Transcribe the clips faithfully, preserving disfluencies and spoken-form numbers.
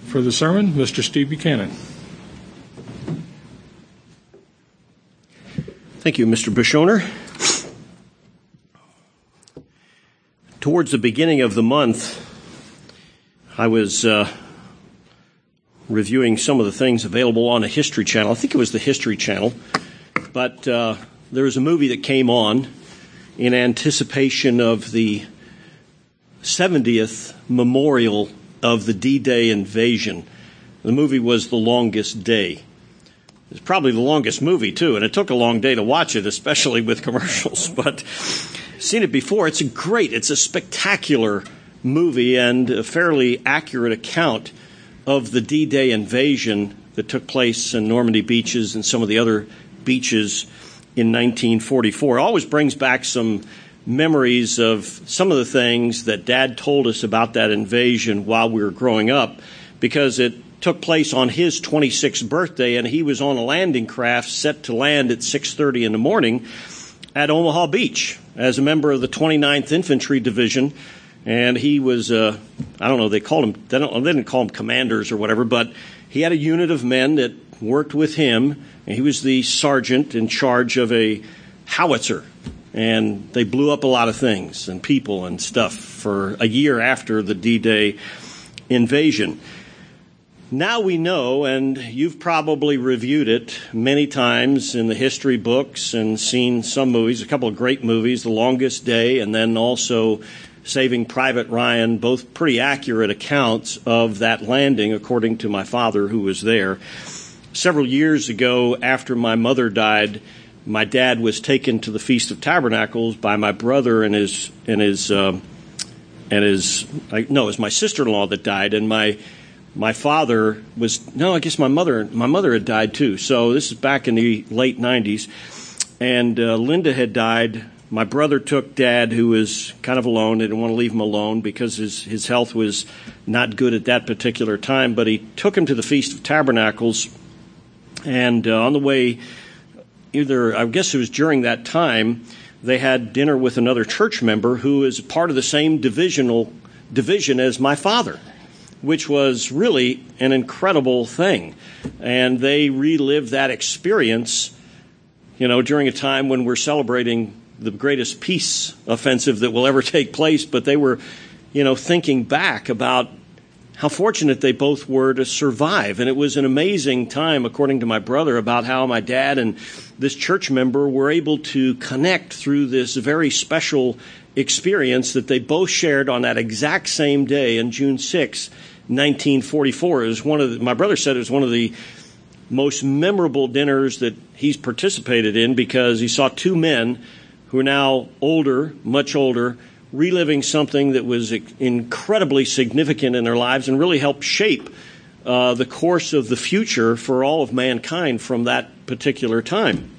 For the sermon, Mister Steve Buchanan. Thank you, Mister Bushowner. Towards the beginning of the month, I was uh, reviewing some of the things available on the History Channel. I think it was the History Channel. But uh, there was a movie that came on in anticipation of the seventieth memorial of the D-Day invasion. The movie was The Longest Day. It's probably the longest movie, too, and it took a long day to watch it, especially with commercials. But seen it before. It's a great, it's a spectacular movie and a fairly accurate account of the D-Day invasion that took place in Normandy beaches and some of the other beaches in nineteen forty-four. It always brings back some memories of some of the things that Dad told us about that invasion while we were growing up, because it took place on his twenty-sixth birthday, and he was on a landing craft set to land at six thirty in the morning at Omaha Beach as a member of the twenty-ninth Infantry Division. And he was, uh, I don't know, they called him, they, don't, they didn't call him commanders or whatever, but he had a unit of men that worked with him, and he was the sergeant in charge of a howitzer. And they blew up a lot of things and people and stuff for a year after the D-Day invasion. Now we know, and you've probably reviewed it many times in the history books and seen some movies, a couple of great movies, The Longest Day and then also Saving Private Ryan, both pretty accurate accounts of that landing, according to my father who was there. Several years ago, after my mother died, my dad was taken to the Feast of Tabernacles by my brother and his and his uh, and his no, it was my sister-in-law that died, and my my father was no, I guess my mother my mother had died too. So this is back in the late nineties, and uh, Linda had died. My brother took Dad, who was kind of alone. They didn't want to leave him alone because his his health was not good at that particular time. But he took him to the Feast of Tabernacles, and uh, on the way. Either, I guess it was during that time, they had dinner with another church member who is part of the same divisional division as my father, which was really an incredible thing. And they relived that experience, you know, during a time when we're celebrating the greatest peace offensive that will ever take place. But they were, you know, thinking back about how fortunate they both were to survive. And it was an amazing time, according to my brother, about how my dad and this church member were able to connect through this very special experience that they both shared on that exact same day on June sixth, nineteen forty-four. It was one of the, my brother said it was one of the most memorable dinners that he's participated in, because he saw two men who are now older, much older, reliving something that was incredibly significant in their lives and really helped shape uh, the course of the future for all of mankind from that particular time.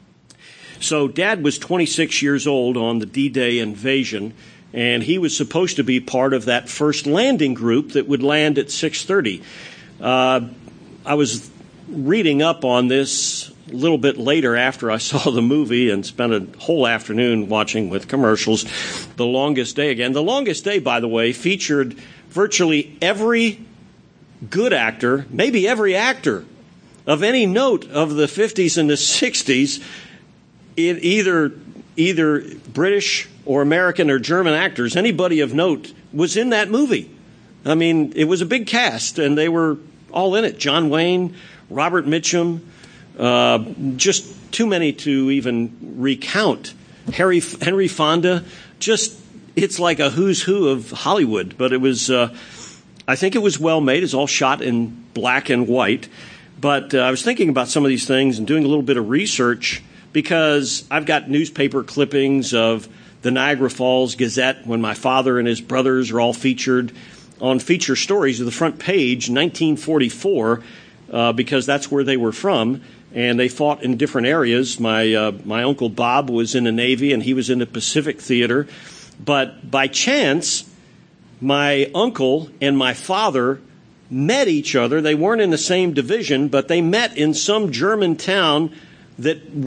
So Dad was twenty-six years old on the D-Day invasion, and he was supposed to be part of that first landing group that would land at six thirty. Uh, I was reading up on this a little bit later after I saw the movie and spent a whole afternoon watching with commercials The Longest Day again. The Longest Day, by the way, featured virtually every good actor, maybe every actor of any note of the fifties and the sixties, in either either British or American or German actors. Anybody of note was in that movie. I mean, it was a big cast, and they were all in it. John Wayne, Robert Mitchum, Uh, just too many to even recount. Harry, Henry Fonda, just, it's like a who's who of Hollywood. But it was, uh, I think it was well made. It's all shot in black and white. But uh, I was thinking about some of these things and doing a little bit of research, because I've got newspaper clippings of the Niagara Falls Gazette when my father and his brothers are all featured on feature stories of the front page, nineteen forty-four, uh, because that's where they were from. And they fought in different areas. My uh, my Uncle Bob was in the Navy, and he was in the Pacific Theater. But by chance, my uncle and my father met each other. They weren't in the same division, but they met in some German town that we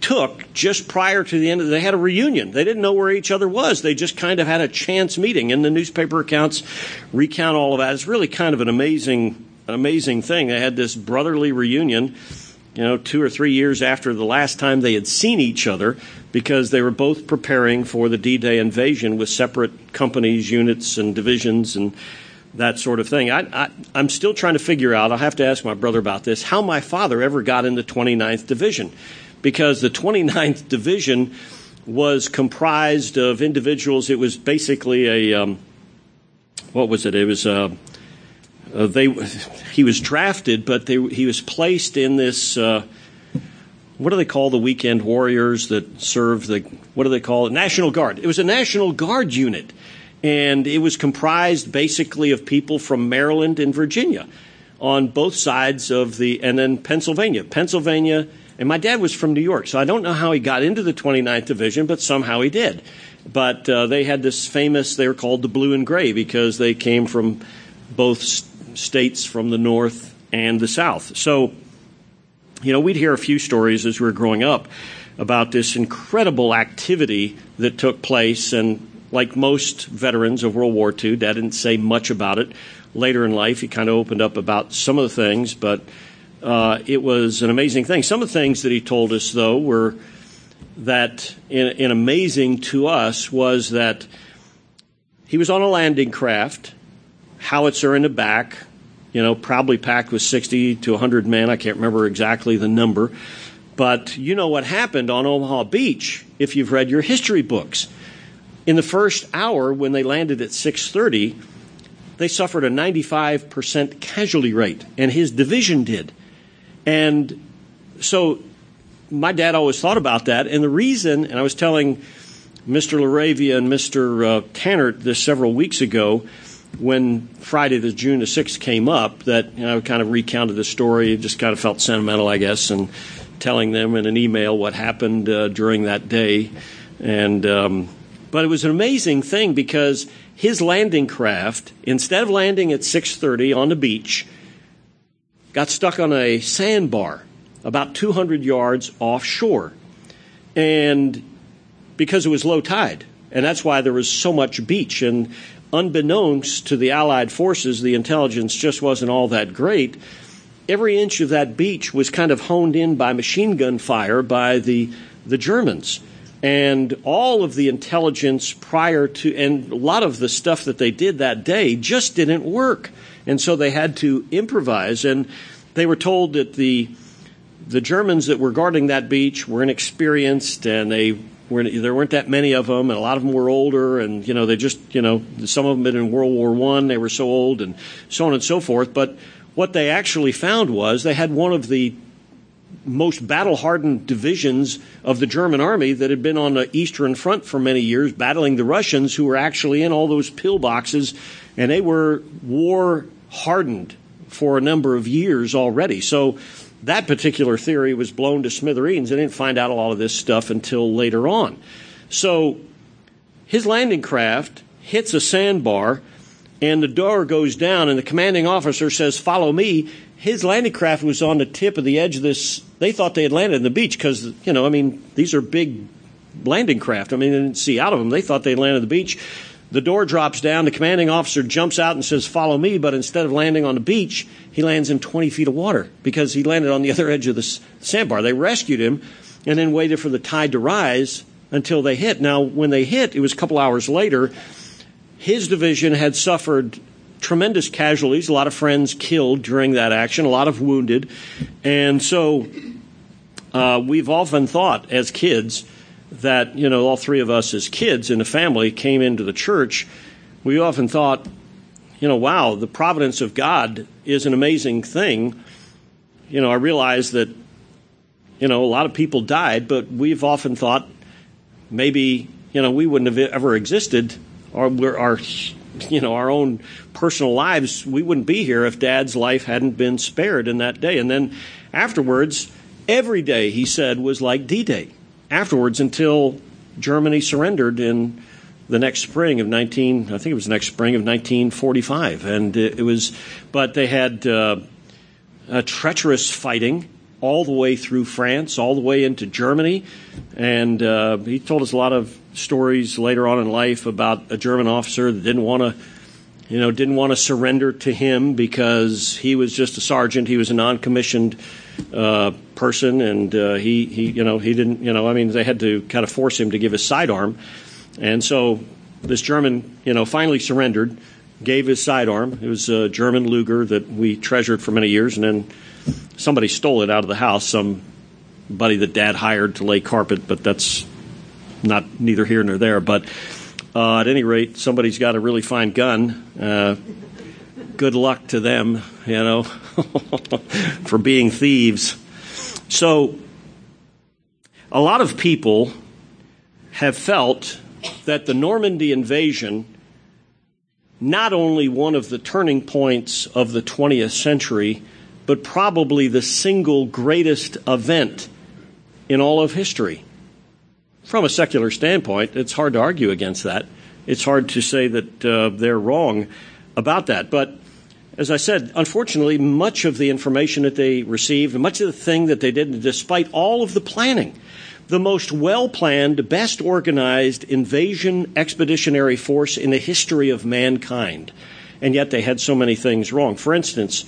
took just prior to the end of they had a reunion. They didn't know where each other was. They just kind of had a chance meeting, and the newspaper accounts recount all of that. It's really kind of an amazing, an amazing thing. They had this brotherly reunion, you know, two or three years after the last time they had seen each other, because they were both preparing for the D-Day invasion with separate companies, units, and divisions, and that sort of thing. I, I, I'm still trying to figure out, I'll have to ask my brother about this, how my father ever got in the twenty-ninth Division. Because the twenty-ninth Division was comprised of individuals. It was basically a, um, what was it? It was, uh, uh, they, he was drafted, but they, he was placed in this, uh, what do they call the weekend warriors that serve the, what do they call it? National Guard. It was a National Guard unit. And it was comprised basically of people from Maryland and Virginia on both sides of the, and then Pennsylvania. Pennsylvania, and my dad was from New York, so I don't know how he got into the twenty-ninth Division, but somehow he did. But uh, they had this famous, they were called the Blue and Gray because they came from both s- states from the North and the South. So, you know, we'd hear a few stories as we were growing up about this incredible activity that took place, and like most veterans of World War Two, Dad didn't say much about it. Later in life, he kind of opened up about some of the things, but uh, it was an amazing thing. Some of the things that he told us, though, were that, in, in amazing to us, was that he was on a landing craft, howitzer in the back, you know, probably packed with sixty to one hundred men. I can't remember exactly the number. But you know what happened on Omaha Beach if you've read your history books. In the first hour, when they landed at six thirty, they suffered a ninety-five percent casualty rate, and his division did. And so my dad always thought about that, and the reason, and I was telling Mister LaRavia and Mister Uh, Tannert this several weeks ago when Friday, the June the sixth came up, that, you know, I kind of recounted the story, just kind of felt sentimental, I guess, and telling them in an email what happened uh, during that day. And um But it was an amazing thing because his landing craft, instead of landing at six thirty on the beach, got stuck on a sandbar about two hundred yards offshore. And because it was low tide, and that's why there was so much beach. And unbeknownst to the Allied forces, the intelligence just wasn't all that great. Every inch of that beach was kind of honed in by machine gun fire by the, the Germans. And all of the intelligence prior to, and a lot of the stuff that they did that day just didn't work. And so they had to improvise. And they were told that the the Germans that were guarding that beach were inexperienced, and they were, there weren't that many of them, and a lot of them were older, and, you know, they just, you know, some of them had been in World War One, they were so old, and so on and so forth. But what they actually found was they had one of the most battle-hardened divisions of the German army that had been on the Eastern Front for many years, battling the Russians, who were actually in all those pillboxes, and they were war-hardened for a number of years already. So that particular theory was blown to smithereens. They didn't find out a lot of this stuff until later on. So his landing craft hits a sandbar, and the door goes down, and the commanding officer says, "Follow me." His landing craft was on the tip of the edge of this. They thought they had landed on the beach because, you know, I mean, these are big landing craft. I mean, they didn't see out of them. They thought they had landed on the beach. The door drops down. The commanding officer jumps out and says, "Follow me." But instead of landing on the beach, he lands in twenty feet of water because he landed on the other edge of the sandbar. They rescued him and then waited for the tide to rise until they hit. Now, when they hit, it was a couple hours later. His division had suffered tremendous casualties, a lot of friends killed during that action, a lot of wounded. And so uh, we've often thought as kids that, you know, all three of us as kids in the family came into the church. We often thought, you know, wow, the providence of God is an amazing thing. You know, I realize that, you know, a lot of people died, but we've often thought maybe, you know, we wouldn't have ever existed, or we're our you know, our own personal lives, we wouldn't be here if Dad's life hadn't been spared in that day. And then afterwards, every day, he said, was like D-Day. Afterwards, until Germany surrendered in the next spring of nineteen, I think it was the next spring of nineteen forty-five. And it, it was, but they had uh, a treacherous fighting, all the way through France, all the way into Germany. And uh, he told us a lot of stories later on in life about a German officer that didn't want to, you know, didn't want to surrender to him because he was just a sergeant. He was a non-commissioned uh, person, and uh, he, he, you know, he didn't, you know, I mean, they had to kind of force him to give his sidearm. And so this German, you know, finally surrendered, gave his sidearm. It was a German Luger that we treasured for many years, and then somebody stole it out of the house, somebody that Dad hired to lay carpet, but that's not neither here nor there. But uh, at any rate, somebody's got a really fine gun. Uh, good luck to them, you know, for being thieves. So a lot of people have felt that the Normandy invasion, not only one of the turning points of the twentieth century, but probably the single greatest event in all of history. From a secular standpoint, it's hard to argue against that. It's hard to say that uh, they're wrong about that. But as I said, unfortunately, much of the information that they received, much of the thing that they did, despite all of the planning, the most well-planned, best organized invasion expeditionary force in the history of mankind. And yet they had so many things wrong. For instance,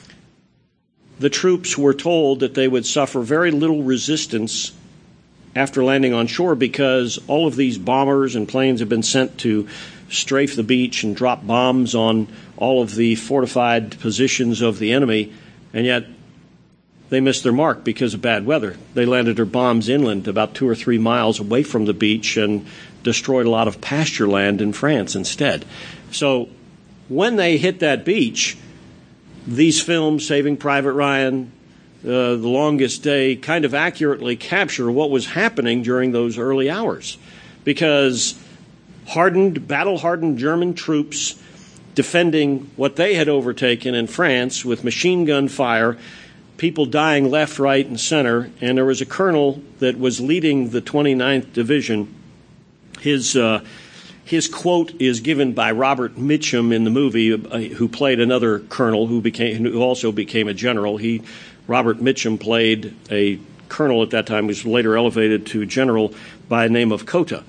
the troops were told that they would suffer very little resistance after landing on shore because all of these bombers and planes have been sent to strafe the beach and drop bombs on all of the fortified positions of the enemy, and yet they missed their mark because of bad weather. They landed their bombs inland about two or three miles away from the beach and destroyed a lot of pasture land in France instead. So when they hit that beach, these films, Saving Private Ryan, uh, The Longest Day, kind of accurately capture what was happening during those early hours. Because hardened, battle-hardened German troops defending what they had overtaken in France with machine gun fire, people dying left, right, and center, and there was a colonel that was leading the twenty-ninth Division. His uh, his quote is given by Robert Mitchum in the movie, uh, who played another colonel who became who also became a general. He Robert Mitchum played a colonel at that time, was later elevated to general by the name of Cota,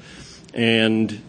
and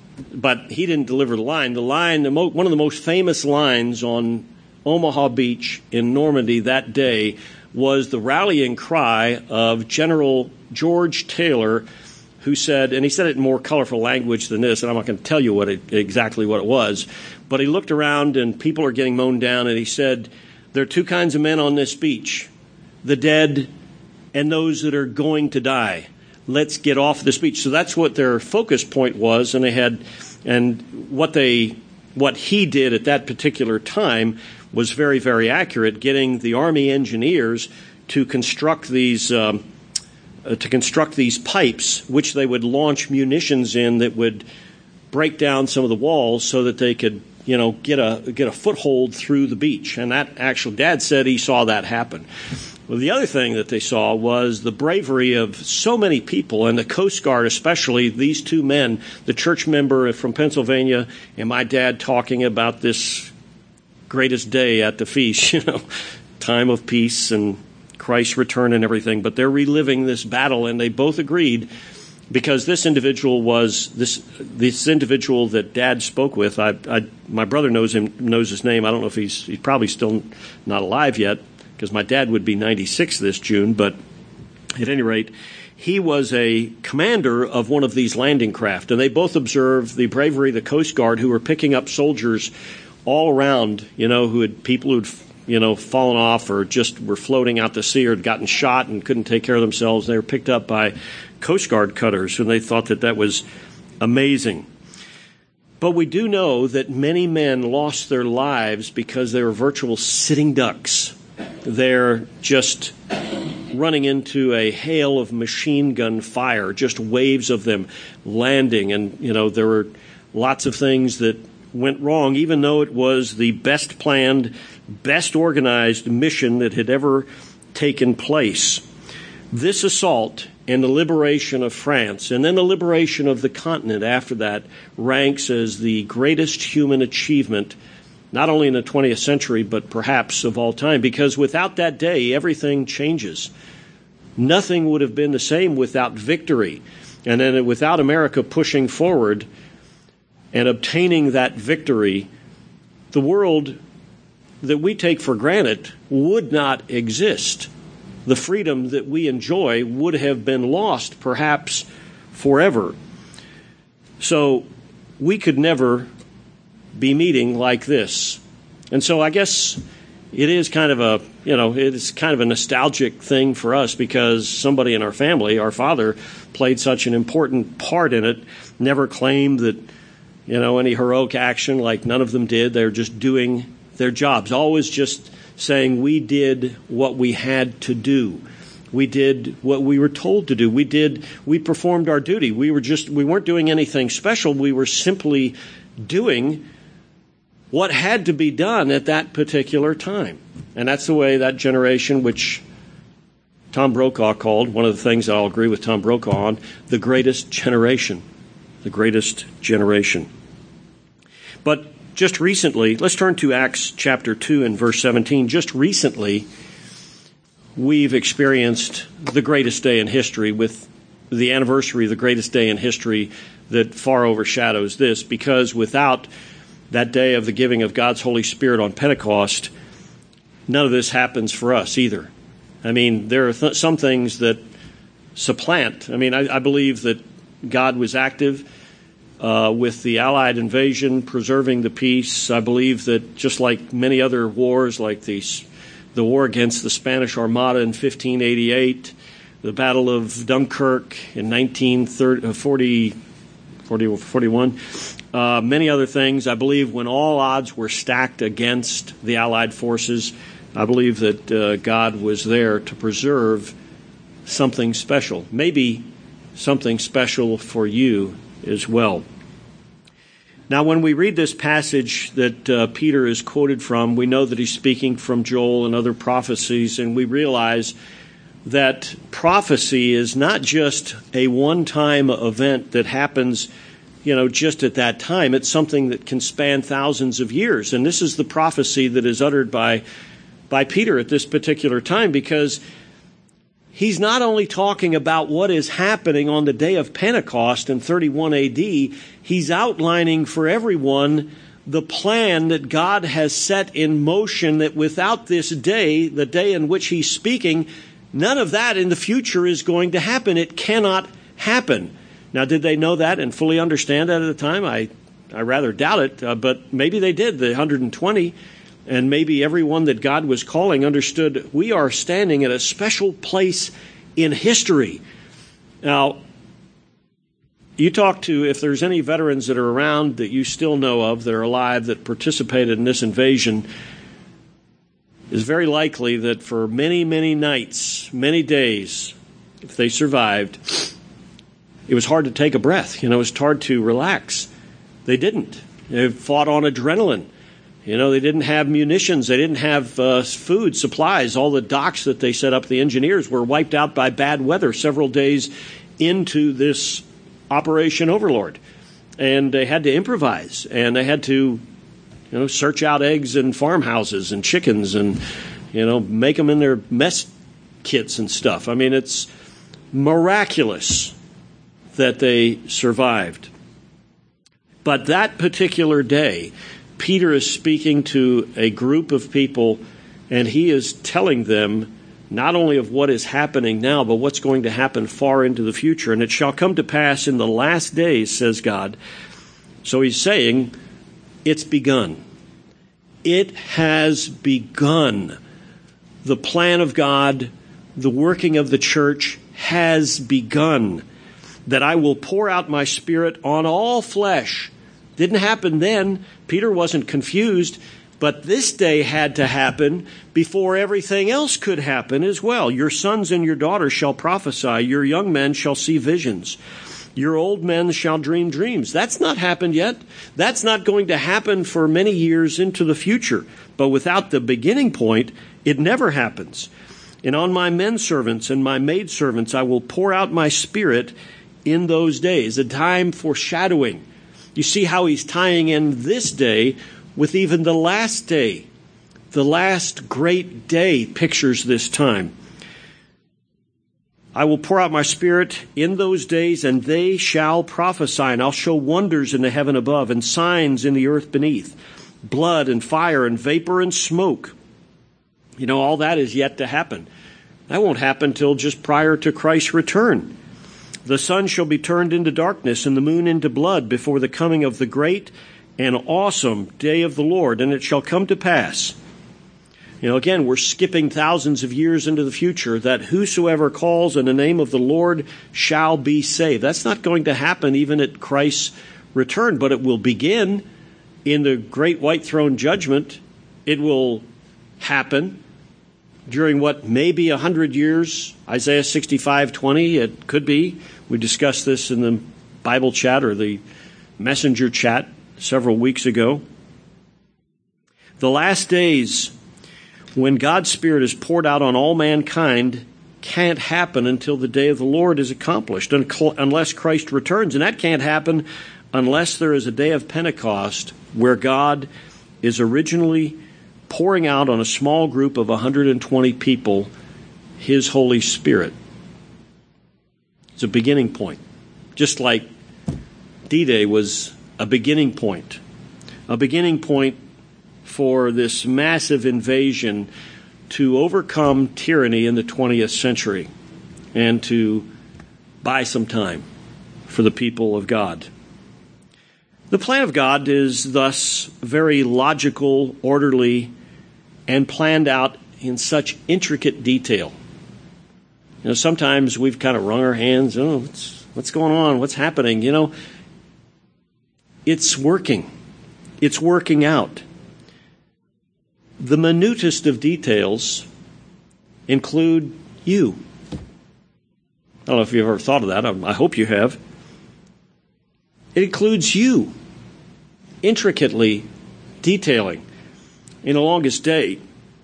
but he didn't deliver the line. The line, the mo- one of the most famous lines on Omaha Beach in Normandy that day was the rallying cry of General George Taylor, who said, and he said it in more colorful language than this, and I'm not going to tell you what it, exactly what it was, but he looked around and people are getting mown down, and he said, there are two kinds of men on this beach, the dead and those that are going to die. Let's get off this beach. So that's what their focus point was, and they had, and what they, what he did at that particular time was very, very accurate, getting the Army engineers to construct these um, uh, to construct these pipes, which they would launch munitions in that would break down some of the walls so that they could, you know, get a get a foothold through the beach. And that actually, Dad said he saw that happen. Well, the other thing that they saw was the bravery of so many people, and the Coast Guard especially, these two men, the church member from Pennsylvania and my dad talking about this greatest day at the feast, you know, time of peace and Christ's return and everything. But they're reliving this battle, and they both agreed, because this individual was this this individual that Dad spoke with. I, I my brother knows him, knows his name. I don't know if he's he's probably still not alive yet, because my dad would be ninety-six this June. But at any rate, he was a commander of one of these landing craft, and they both observed the bravery of the Coast Guard, who were picking up soldiers all around, you know, who had people who'd, you know, fallen off or just were floating out to sea or had gotten shot and couldn't take care of themselves. They were picked up by Coast Guard cutters, and they thought that that was amazing. But we do know that many men lost their lives because they were virtual sitting ducks. They're just running into a hail of machine gun fire, just waves of them landing. And, you know, there were lots of things that went wrong, even though it was the best planned, best organized mission that had ever taken place. This assault and the liberation of France, and then the liberation of the continent after that, ranks as the greatest human achievement not only in the twentieth century, but perhaps of all time, because without that day, everything changes. Nothing would have been the same without victory. And then without America pushing forward and obtaining that victory, the world that we take for granted would not exist. The freedom that we enjoy would have been lost, perhaps forever. So we could never be meeting like this. And so I guess it is kind of a, you know, it's kind of a nostalgic thing for us because somebody in our family, our father, played such an important part in it, never claimed that, you know, any heroic action, like none of them did. They're just doing their jobs, always just saying we did what we had to do. We did what we were told to do. We did, we performed our duty. We were just, we weren't doing anything special. We were simply doing what had to be done at that particular time. And that's the way that generation, which Tom Brokaw called, one of the things I'll agree with Tom Brokaw on, the greatest generation. The greatest generation. But just recently, let's turn to Acts chapter two and verse seventeen. Just recently, we've experienced the greatest day in history with the anniversary of the greatest day in history that far overshadows this, because without that day of the giving of God's Holy Spirit on Pentecost, none of this happens for us either. I mean, there are th- some things that supplant. I mean, I, I believe that God was active uh, with the Allied invasion, preserving the peace. I believe that just like many other wars, like the, the war against the Spanish Armada in fifteen eighty-eight, the Battle of Dunkirk in nineteen forty, forty, forty-one, uh, many other things. I believe when all odds were stacked against the Allied forces, I believe that uh, God was there to preserve something special, maybe something special for you as well. Now, when we read this passage that uh, Peter is quoted from, we know that he's speaking from Joel and other prophecies, and we realize that prophecy is not just a one-time event that happens, you know, just at that time. It's something that can span thousands of years, and this is the prophecy that is uttered by by Peter at this particular time, because he's not only talking about what is happening on the day of Pentecost in thirty-one A D, he's outlining for everyone the plan that God has set in motion, that without this day, the day in which he's speaking, none of that in the future is going to happen. It cannot happen. Now, did they know that and fully understand that at the time? I, I rather doubt it, uh, but maybe they did, the one hundred twenty. And maybe everyone that God was calling understood we are standing at a special place in history. Now, you talk to, if there's any veterans that are around that you still know of that are alive that participated in this invasion, it's very likely that for many, many nights, many days, if they survived, it was hard to take a breath. You know, it was hard to relax. They didn't. They fought on adrenaline. You know, they didn't have munitions. They didn't have uh, food, supplies. All the docks that they set up, the engineers, were wiped out by bad weather several days into this Operation Overlord. And they had to improvise. And they had to, you know, search out eggs in farmhouses and chickens and, you know, make them in their mess kits and stuff. I mean, it's miraculous that they survived. But that particular day, Peter is speaking to a group of people, and he is telling them not only of what is happening now, but what's going to happen far into the future. And it shall come to pass in the last days, says God. So he's saying, it's begun. It has begun. The plan of God, the working of the church has begun. That I will pour out my Spirit on all flesh. Didn't happen then. Peter wasn't confused, but this day had to happen before everything else could happen as well. Your sons and your daughters shall prophesy. Your young men shall see visions. Your old men shall dream dreams. That's not happened yet. That's not going to happen for many years into the future. But without the beginning point, it never happens. And on my men servants and my maid servants I will pour out my Spirit in those days, a time foreshadowing. You see how he's tying in this day with even the last day. The last great day pictures this time. I will pour out my Spirit in those days, and they shall prophesy, and I'll show wonders in the heaven above and signs in the earth beneath, blood and fire and vapor and smoke. You know, all that is yet to happen. That won't happen till just prior to Christ's return. The sun shall be turned into darkness and the moon into blood before the coming of the great and awesome day of the Lord, and it shall come to pass. You know, again, we're skipping thousands of years into the future, that whosoever calls in the name of the Lord shall be saved. That's not going to happen even at Christ's return, but it will begin in the great white throne judgment. It will happen during what may be a hundred years, Isaiah sixty-five twenty. It could be. We discussed this in the Bible chat or the messenger chat several weeks ago. The last days, when God's Spirit is poured out on all mankind, can't happen until the day of the Lord is accomplished, unless Christ returns. And that can't happen unless there is a day of Pentecost where God is originally pouring out on a small group of one hundred twenty people His Holy Spirit. It's a beginning point. Just like D-Day was a beginning point. A beginning point for this massive invasion to overcome tyranny in the twentieth century and to buy some time for the people of God. The plan of God is thus very logical, orderly, and planned out in such intricate detail. You know, sometimes we've kind of wrung our hands. Oh, what's, what's going on? What's happening? You know, it's working. It's working out. The minutest of details include you. I don't know if you've ever thought of that. I hope you have. It includes you, intricately detailing. In The Longest Day,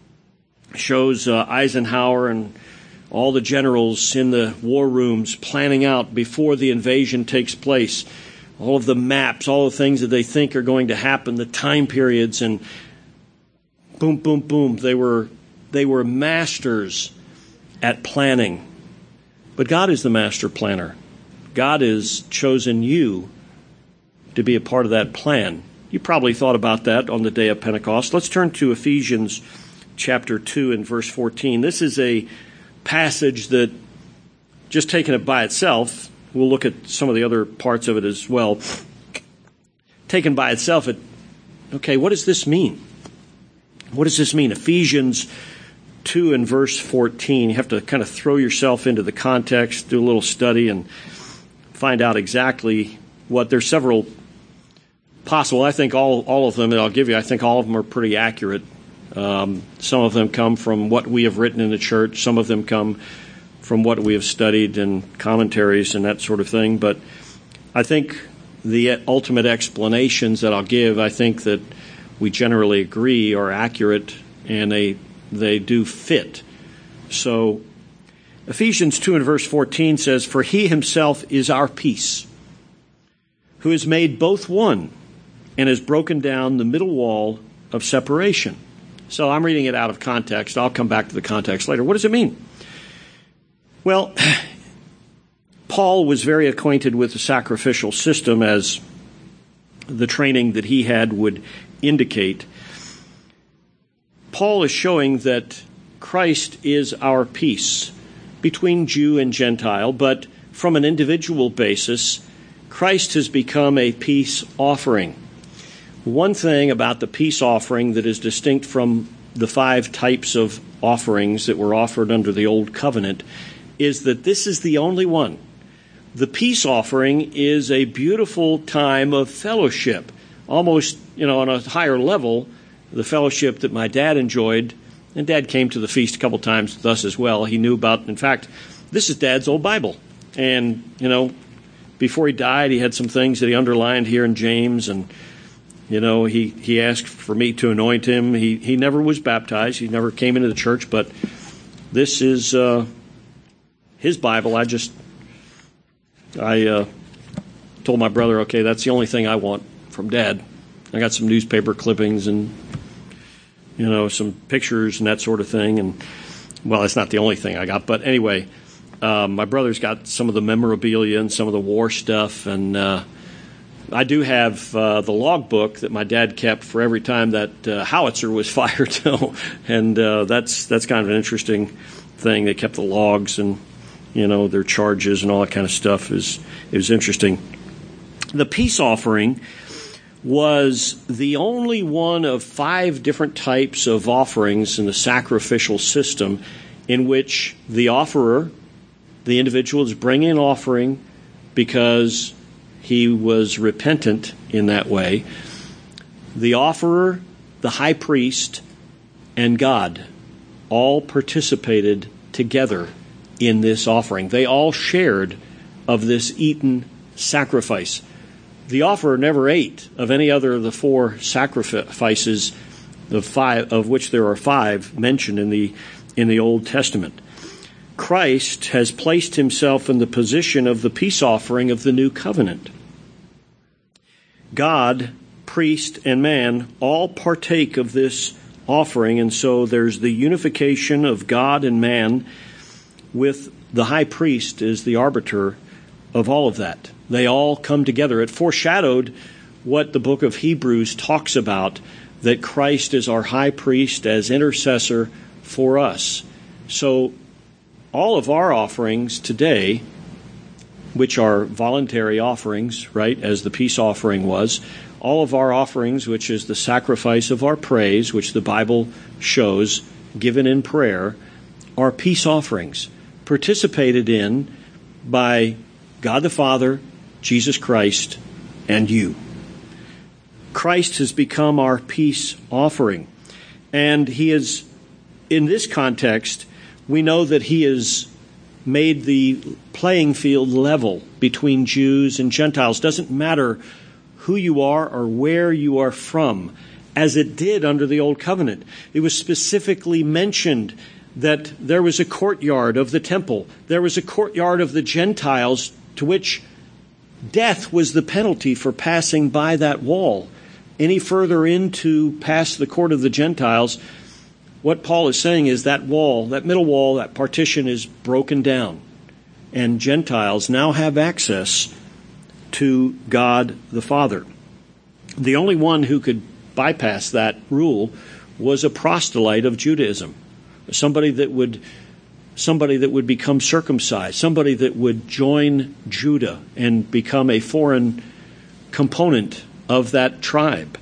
shows uh, Eisenhower and all the generals in the war rooms planning out before the invasion takes place, all of the maps, all the things that they think are going to happen, the time periods, and boom, boom, boom. They were they were masters at planning. But God is the master planner. God has chosen you to be a part of that plan. You probably thought about that on the day of Pentecost. Let's turn to Ephesians chapter two and verse fourteen. This is a passage that, just taking it by itself, we'll look at some of the other parts of it as well. Taken by itself, it, okay, what does this mean? What does this mean? Ephesians two and verse fourteen. You have to kind of throw yourself into the context, do a little study, and find out exactly what. There's several possible. I think all all of them that I'll give you, I think all of them are pretty accurate. Um, some of them come from what we have written in the church. Some of them come from what we have studied and commentaries and that sort of thing. But I think the ultimate explanations that I'll give, I think that we generally agree are accurate and they they do fit. So Ephesians two and verse fourteen says, "For he himself is our peace, who has made both one and has broken down the middle wall of separation." So I'm reading it out of context. I'll come back to the context later. What does it mean? Well, Paul was very acquainted with the sacrificial system, as the training that he had would indicate. Paul is showing that Christ is our peace between Jew and Gentile, but from an individual basis, Christ has become a peace offering. One thing about the peace offering that is distinct from the five types of offerings that were offered under the Old Covenant is that this is the only one. The peace offering is a beautiful time of fellowship, almost, you know, on a higher level, the fellowship that my dad enjoyed. And Dad came to the feast a couple times with us as well. He knew about, in fact, this is Dad's old Bible. And, you know, before he died, he had some things that he underlined here in James, and You know, he, he asked for me to anoint him. He he never was baptized. He never came into the church, but this is uh, his Bible. I just, I uh, told my brother, okay, that's the only thing I want from Dad. I got some newspaper clippings and, you know, some pictures and that sort of thing. And, well, that's not the only thing I got. But anyway, uh, my brother's got some of the memorabilia and some of the war stuff. And uh, I do have uh, the logbook that my dad kept for every time that uh, howitzer was fired. and uh, that's that's kind of an interesting thing. They kept the logs and, you know, their charges and all that kind of stuff. It was, it was interesting. The peace offering was the only one of five different types of offerings in the sacrificial system in which the offerer, the individual, is bringing an offering because he was repentant in that way. The offerer, the high priest, and God all participated together in this offering. They all shared of this eaten sacrifice. The offerer never ate of any other of the four sacrifices, of five of which there are five mentioned in the in the Old Testament. Christ has placed himself in the position of the peace offering of the new covenant. God, priest, and man all partake of this offering, and so there's the unification of God and man, with the high priest as the arbiter of all of that. They all come together. It foreshadowed what the book of Hebrews talks about, that Christ is our high priest as intercessor for us. So all of our offerings today, which are voluntary offerings, right, as the peace offering was, all of our offerings, which is the sacrifice of our praise, which the Bible shows, given in prayer, are peace offerings, participated in by God the Father, Jesus Christ, and you. Christ has become our peace offering. And he is, in this context, we know that he has made the playing field level between Jews and Gentiles. Doesn't matter who you are or where you are from, as it did under the Old Covenant. It was specifically mentioned that there was a courtyard of the temple. There was a courtyard of the Gentiles, to which death was the penalty for passing by that wall. Any further into past the court of the Gentiles, what Paul is saying is that wall, that middle wall, that partition is broken down. And Gentiles now have access to God the Father. The only one who could bypass that rule was a proselyte of Judaism. Somebody that would somebody that would become circumcised, somebody that would join Judah and become a foreign component of that tribe.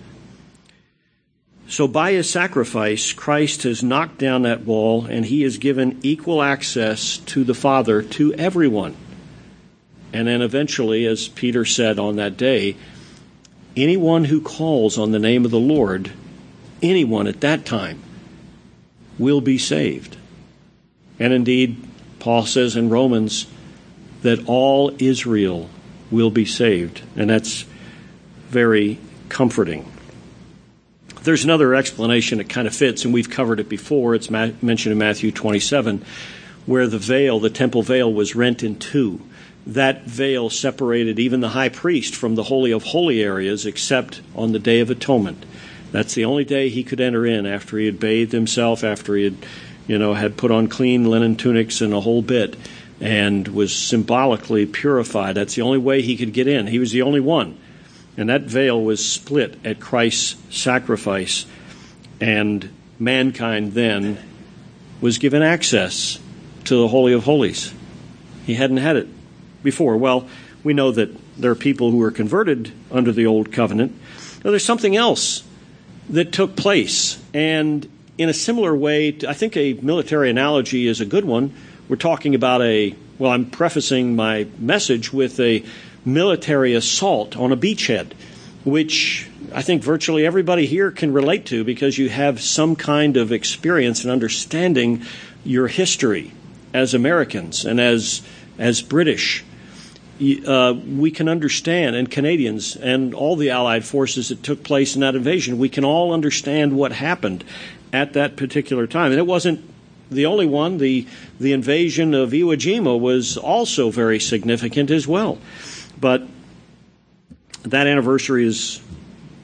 So by his sacrifice, Christ has knocked down that wall, and he has given equal access to the Father to everyone. And then eventually, as Peter said on that day, anyone who calls on the name of the Lord, anyone at that time, will be saved. And indeed, Paul says in Romans that all Israel will be saved. And that's very comforting. There's another explanation that kind of fits, and we've covered it before. It's ma- mentioned in Matthew twenty-seven, where the veil, the temple veil, was rent in two. That veil separated even the high priest from the Holy of Holy areas, except on the Day of Atonement. That's the only day he could enter in after he had bathed himself, after he had, you know, had put on clean linen tunics and a whole bit, and was symbolically purified. That's the only way he could get in. He was the only one. And that veil was split at Christ's sacrifice. And mankind then was given access to the Holy of Holies. He hadn't had it before. Well, we know that there are people who were converted under the Old Covenant. Now, there's something else that took place. And in a similar way, I think a military analogy is a good one. We're talking about a, well, I'm prefacing my message with a military assault on a beachhead, which I think virtually everybody here can relate to because you have some kind of experience in understanding your history as Americans and as as British. Uh, we can understand, and Canadians and all the Allied forces that took place in that invasion, we can all understand what happened at that particular time. And it wasn't the only one. The, the invasion of Iwo Jima was also very significant as well. But that anniversary is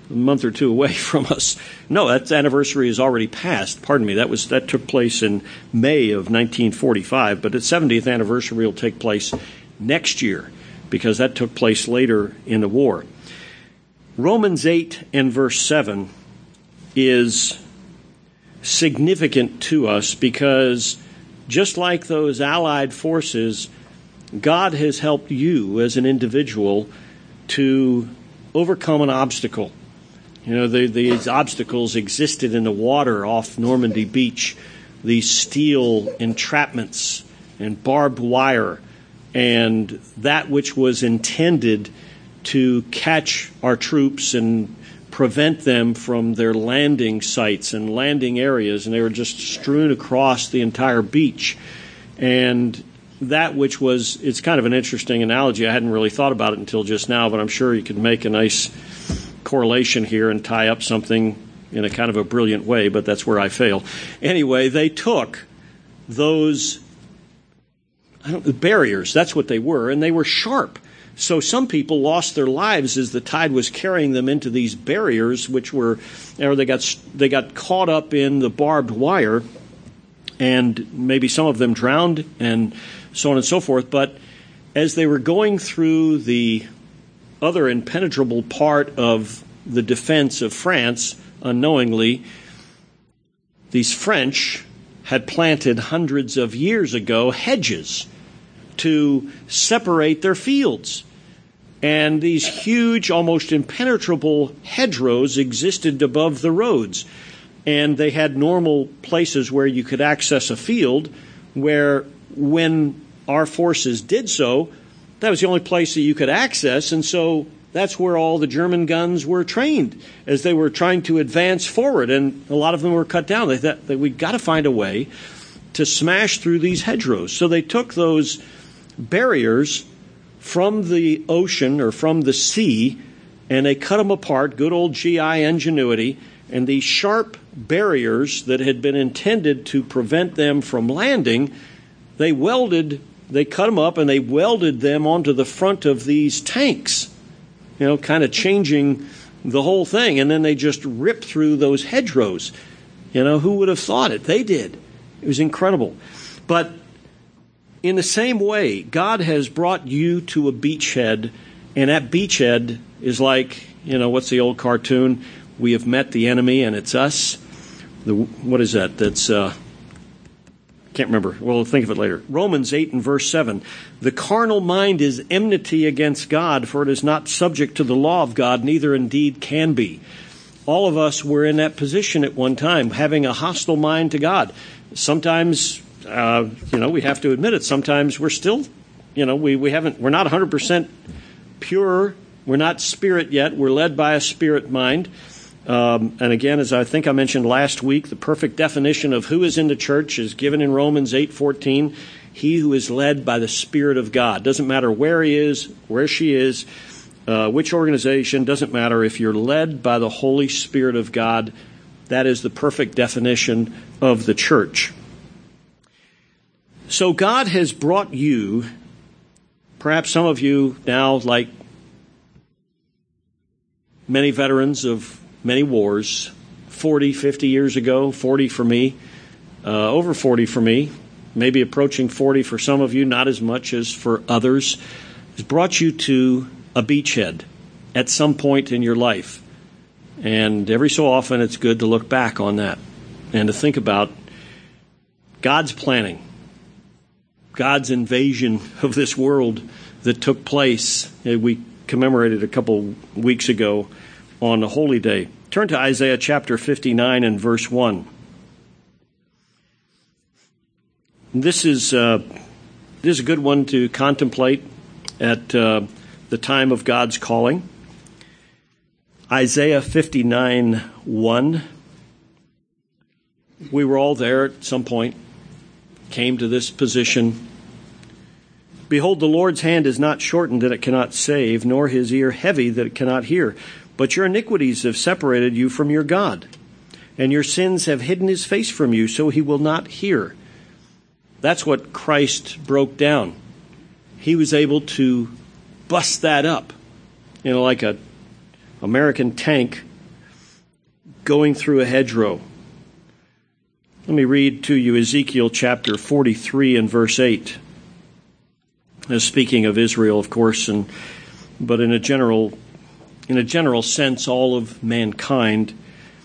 a month or two away from us. No, that anniversary is already passed. Pardon me. That was that took place in May of nineteen forty-five, but its seventieth anniversary will take place next year because that took place later in the war. Romans eight and verse seven is significant to us because just like those Allied forces, God has helped you as an individual to overcome an obstacle. You know, the, these obstacles existed in the water off Normandy Beach, these steel entrapments and barbed wire, and that which was intended to catch our troops and prevent them from their landing sites and landing areas, and they were just strewn across the entire beach. And that which was, it's kind of an interesting analogy. I hadn't really thought about it until just now, but I'm sure you could make a nice correlation here and tie up something in a kind of a brilliant way, but that's where I fail. Anyway, they took those I don't, barriers, that's what they were, and they were sharp. So some people lost their lives as the tide was carrying them into these barriers, which were, or they got they got caught up in the barbed wire, and maybe some of them drowned, and so on and so forth. But as they were going through the other impenetrable part of the defense of France, unknowingly, these French had planted hundreds of years ago hedges to separate their fields. And these huge, almost impenetrable hedgerows existed above the roads. And they had normal places where you could access a field, where when our forces did so, that was the only place that you could access, and so that's where all the German guns were trained as they were trying to advance forward, and a lot of them were cut down. They thought that we've got to find a way to smash through these hedgerows. So they took those barriers from the ocean or from the sea, and they cut them apart, good old G I ingenuity, and these sharp barriers that had been intended to prevent them from landing, they welded They cut them up and they welded them onto the front of these tanks, you know, kind of changing the whole thing. And then they just ripped through those hedgerows. You know, who would have thought it? They did. It was incredible. But in the same way, God has brought you to a beachhead, and that beachhead is like, you know, what's the old cartoon? We have met the enemy and it's us. The, what is that? That's... Uh, Can't remember. We'll think of it later. Romans eight and verse seven. The carnal mind is enmity against God, for it is not subject to the law of God, neither indeed can be. All of us were in that position at one time, having a hostile mind to God. Sometimes, uh, you know, we have to admit it. Sometimes we're still, you know, we, we haven't, we're not one hundred percent pure. We're not spirit yet. We're led by a spirit mind. Um, and again, as I think I mentioned last week, the perfect definition of who is in the church is given in Romans eight fourteen. He who is led by the Spirit of God. Doesn't matter where he is, where she is, uh, which organization, doesn't matter. If you're led by the Holy Spirit of God, that is the perfect definition of the church. So God has brought you, perhaps some of you now, like many veterans of many wars, forty, fifty years ago, forty for me, uh, over forty for me, maybe approaching forty for some of you, not as much as for others, has brought you to a beachhead at some point in your life. And every so often it's good to look back on that and to think about God's planning, God's invasion of this world that took place. We commemorated a couple weeks ago on the Holy Day. Turn to Isaiah chapter fifty-nine and verse one. This is uh, this is a good one to contemplate at uh, the time of God's calling. Isaiah fifty-nine one. We were all there at some point, came to this position. Behold, the Lord's hand is not shortened that it cannot save, nor his ear heavy that it cannot hear. But your iniquities have separated you from your God, and your sins have hidden his face from you, so he will not hear. That's what Christ broke down. He was able to bust that up, you know, like a American tank going through a hedgerow. Let me read to you Ezekiel chapter forty-three and verse eight. Uh, speaking of Israel, of course, and but in a general in a general sense, all of mankind.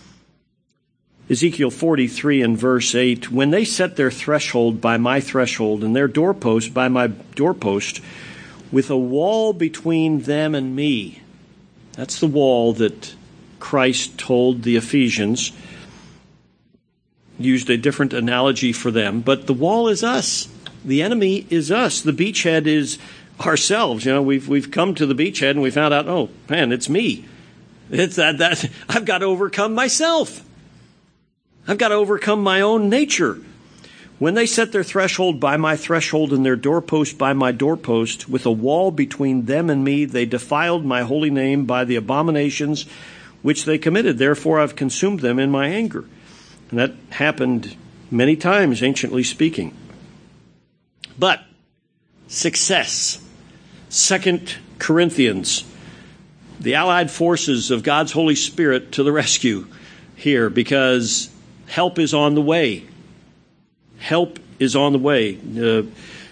Ezekiel forty-three and verse eight, when they set their threshold by my threshold and their doorpost by my doorpost, with a wall between them and me. That's the wall that Christ told the Ephesians, used a different analogy for them, but the wall is us. The enemy is us. The beachhead is ourselves. You know, we've we've come to the beachhead and we found out, oh man, it's me. It's that that I've got to overcome myself. I've got to overcome my own nature. When they set their threshold by my threshold and their doorpost by my doorpost, with a wall between them and me, they defiled my holy name by the abominations which they committed. Therefore I've consumed them in my anger. And that happened many times, anciently speaking. But success. Second Corinthians. The allied forces of God's Holy Spirit to the rescue here, because help is on the way. Help is on the way. Uh,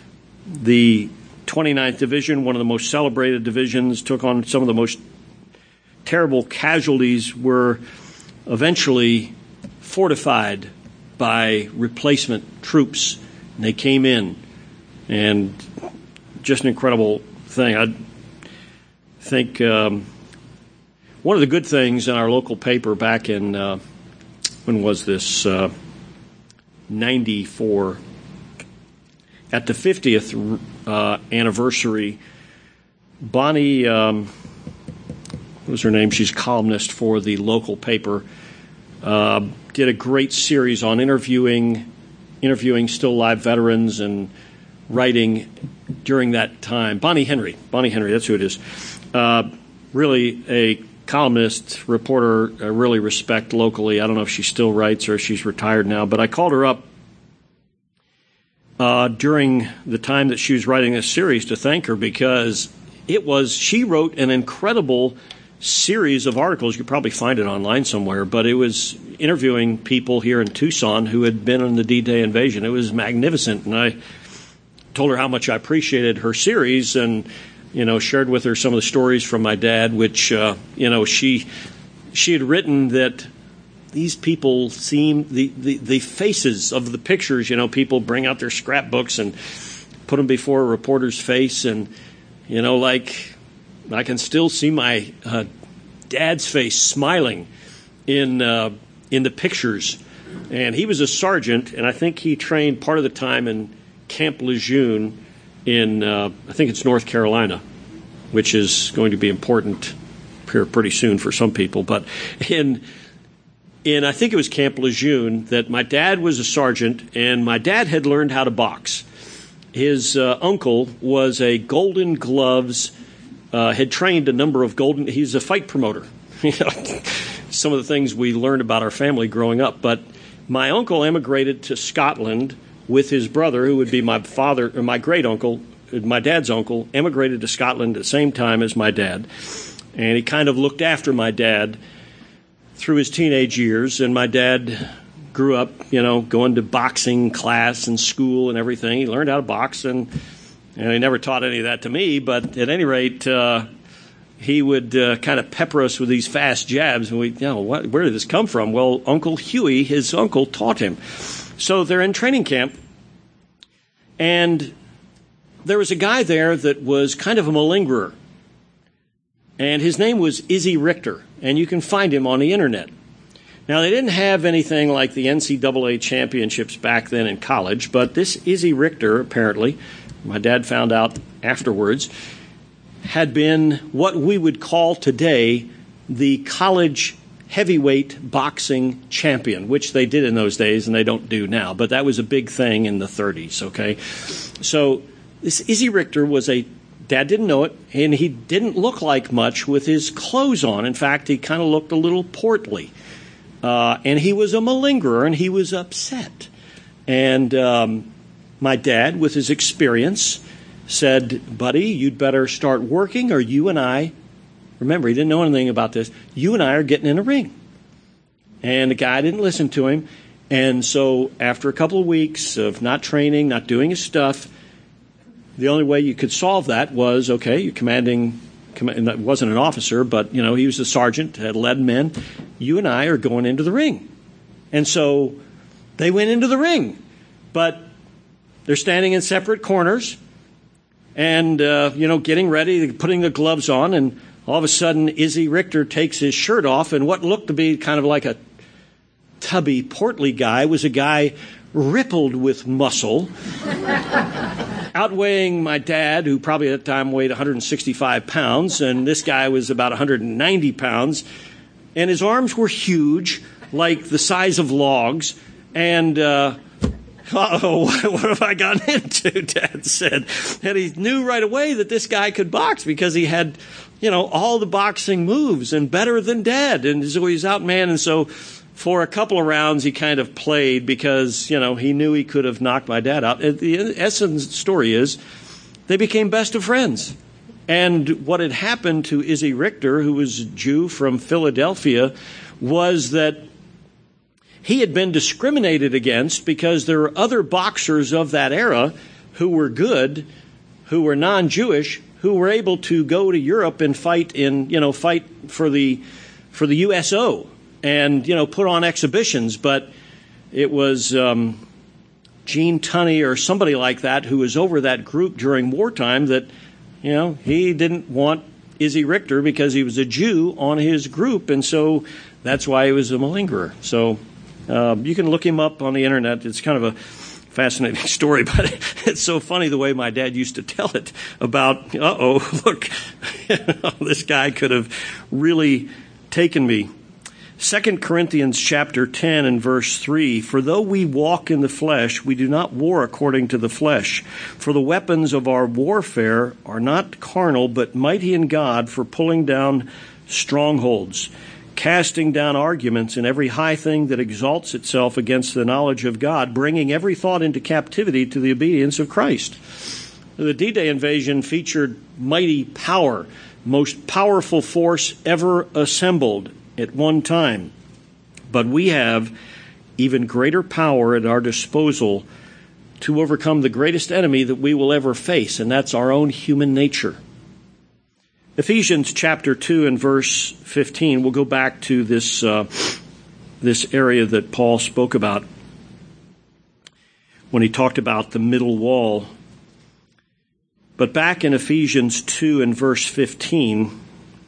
the twenty-ninth Division, one of the most celebrated divisions, took on some of the most terrible casualties, were eventually fortified by replacement troops. And they came in, and just an incredible thing. I think um, one of the good things in our local paper back in, uh, when was this, uh, ninety-four, at the fiftieth uh, anniversary, Bonnie, um, what was her name? She's a columnist for the local paper, uh, did a great series on interviewing, interviewing still alive veterans and writing during that time. Bonnie Henry, Bonnie Henry, that's who it is. Uh, really a columnist, reporter I really respect locally. I don't know if she still writes or if she's retired now, but I called her up uh, during the time that she was writing this series to thank her, because it was, she wrote an incredible series of articles. You could probably find it online somewhere, but it was interviewing people here in Tucson who had been in the D-Day invasion. It was magnificent, and I told her how much I appreciated her series, and you know, shared with her some of the stories from my dad, which, uh, you know, she she had written that these people seem, the, the, the faces of the pictures, you know, people bring out their scrapbooks and put them before a reporter's face, and, you know, like, I can still see my uh, dad's face smiling in uh, in the pictures. And he was a sergeant, and I think he trained part of the time in Camp Lejeune, in, uh, I think it's North Carolina, which is going to be important here pretty soon for some people. But in, in I think it was Camp Lejeune, that my dad was a sergeant, and my dad had learned how to box. His uh, uncle was a Golden Gloves, uh, had trained a number of Golden, he's a fight promoter. You know, some of the things we learned about our family growing up. But my uncle emigrated to Scotland with his brother, who would be my father, or my great uncle, my dad's uncle, emigrated to Scotland at the same time as my dad. And he kind of looked after my dad through his teenage years. And my dad grew up, you know, going to boxing class and school and everything. He learned how to box, and, and he never taught any of that to me. But at any rate, uh, he would uh, kind of pepper us with these fast jabs. And we, you know, what, where did this come from? Well, Uncle Huey, his uncle, taught him. So they're in training camp, and there was a guy there that was kind of a malingerer, and his name was Izzy Richter, and you can find him on the internet. Now, they didn't have anything like the N C double A championships back then in college, but this Izzy Richter, apparently, my dad found out afterwards, had been what we would call today the college heavyweight boxing champion, which they did in those days and they don't do now. But that was a big thing in the thirties, okay? So this Izzy Richter was a, Dad didn't know it, and he didn't look like much with his clothes on. In fact, he kind of looked a little portly. Uh, and he was a malingerer, and he was upset. And um, my dad, with his experience, said, buddy, you'd better start working, or you and I, remember, he didn't know anything about this, you and I are getting in a ring. And the guy didn't listen to him. And so after a couple of weeks of not training, not doing his stuff, the only way you could solve that was, okay, you're commanding, command, that wasn't an officer, but, you know, he was a sergeant, had led men. You and I are going into the ring. And so they went into the ring. But they're standing in separate corners and, uh, you know, getting ready, putting the gloves on. And all of a sudden, Izzy Richter takes his shirt off. And what looked to be kind of like a tubby, portly guy was a guy rippled with muscle, outweighing my dad, who probably at the time weighed one hundred sixty-five pounds, and this guy was about one hundred ninety pounds, and his arms were huge, like the size of logs, and, uh, uh-oh, what have I gotten into, Dad said. And he knew right away that this guy could box because he had, you know, all the boxing moves and better than Dad, and so he's outman, and so for a couple of rounds, he kind of played because, you know, he knew he could have knocked my dad out. The essence of the story is they became best of friends. And what had happened to Izzy Richter, who was a Jew from Philadelphia, was that he had been discriminated against because there were other boxers of that era who were good, who were non-Jewish, who were able to go to Europe and fight in, you know, fight for the for the U S O. And, you know, put on exhibitions, but it was um, Gene Tunney or somebody like that who was over that group during wartime that, you know, he didn't want Izzy Richter because he was a Jew on his group, and so that's why he was a malingerer. So uh, you can look him up on the internet. It's kind of a fascinating story, but it's so funny the way my dad used to tell it about, uh-oh, look, this guy could have really taken me. Second Corinthians chapter ten and verse three, for though we walk in the flesh, we do not war according to the flesh. For the weapons of our warfare are not carnal, but mighty in God for pulling down strongholds, casting down arguments and every high thing that exalts itself against the knowledge of God, bringing every thought into captivity to the obedience of Christ. The D-Day invasion featured mighty power, most powerful force ever assembled at one time. But we have even greater power at our disposal to overcome the greatest enemy that we will ever face, and that's our own human nature. Ephesians chapter two and verse fifteen, we'll go back to this, uh, this area that Paul spoke about when he talked about the middle wall. But back in Ephesians two and verse fifteen,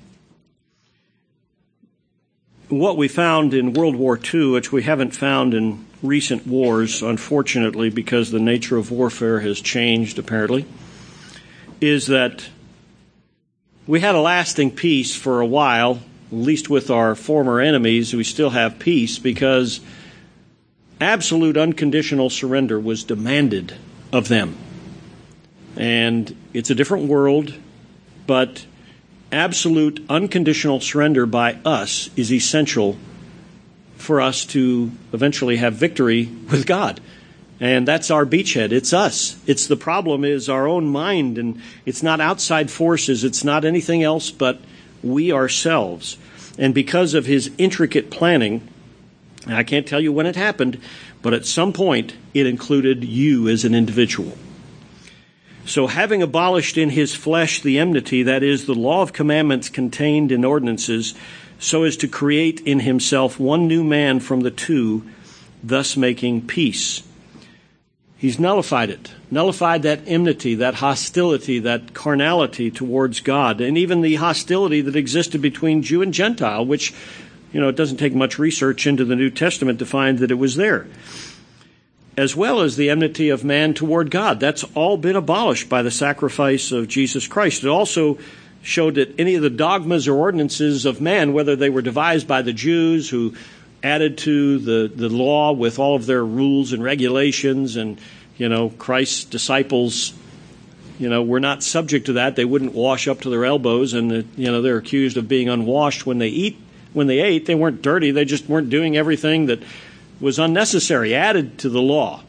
what we found in World War Two, which we haven't found in recent wars, unfortunately, because the nature of warfare has changed, apparently, is that we had a lasting peace for a while, at least with our former enemies. We still have peace because absolute unconditional surrender was demanded of them. And it's a different world, but absolute unconditional surrender by us is essential for us to eventually have victory with God. And that's our beachhead. It's us. It's the problem is our own mind, and it's not outside forces. It's not anything else but we ourselves. And because of his intricate planning, and I can't tell you when it happened, but at some point it included you as an individual. So having abolished in his flesh the enmity, that is, the law of commandments contained in ordinances, so as to create in himself one new man from the two, thus making peace. He's nullified it, nullified that enmity, that hostility, that carnality towards God, and even the hostility that existed between Jew and Gentile, which, you know, it doesn't take much research into the New Testament to find that it was there, as well as the enmity of man toward God. That's all been abolished by the sacrifice of Jesus Christ. It also showed that any of the dogmas or ordinances of man, whether they were devised by the Jews who added to the, the law with all of their rules and regulations, and, you know, Christ's disciples, you know, were not subject to that. They wouldn't wash up to their elbows, and, you know, they're accused of being unwashed when they eat. When they ate, they weren't dirty. They just weren't doing everything that was unnecessary, added to the law.